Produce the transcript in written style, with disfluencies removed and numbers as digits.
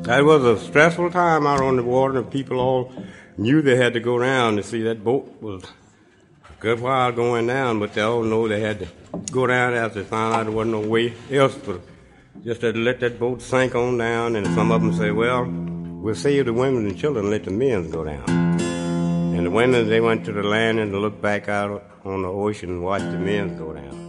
That was a stressful time out on the water, and people all knew they had to go down to see that boat was a good while going down, but they all know they had to go down after they found out there wasn't no way else but just to let that boat sink on down. And some of them say, well, we'll save the women and children and let the men go down. And the women, they went to the land and looked back out on the ocean and watched the men go down.